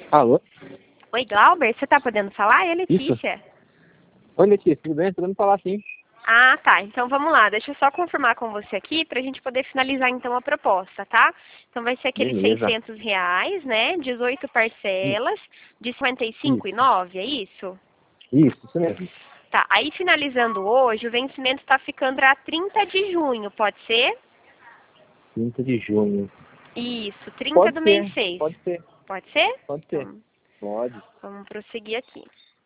Alô? Oi, Glauber, você tá podendo falar? É a Isso? Letícia. Oi, Letícia, tudo bem? Tô podendo falar sim. Ah, tá. Então vamos lá. Deixa eu só confirmar com você aqui pra gente poder finalizar então a proposta, tá? Então vai ser aqueles Beleza. R$ 600, né? 18 Isso, parcelas de isso, 55,9, é isso? isso mesmo. Tá. Aí finalizando hoje, o vencimento tá ficando para 30 de junho, pode ser? 30 de junho. Isso, 30 Pode do mês ser, 6. pode ser, Pode ser? pode ser. Então, Pode. vamos prosseguir aqui.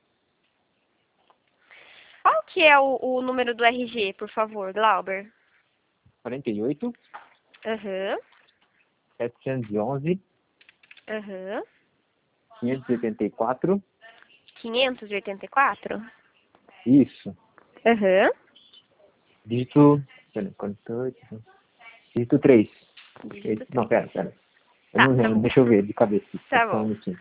Qual que é o número do RG, por favor, Glauber? 48, Aham, 711, aham. 584. 584? Isso. Aham. Dígito. Pera, 48. Dígito 3. Dígito Não, 3. pera. Eu Tá, não lembro, deixa eu ver de cabeça. tá Só um bom. minutinho.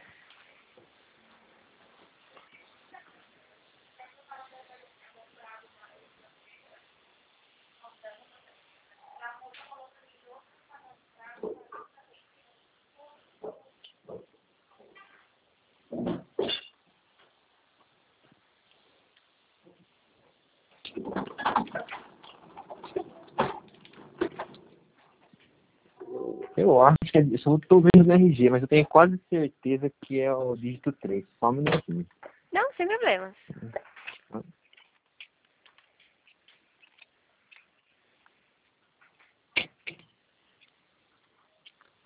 Eu acho que eu só tô vendo no RG, mas eu tenho quase certeza que é o dígito 3. Só um minutinho. Não, sem problemas.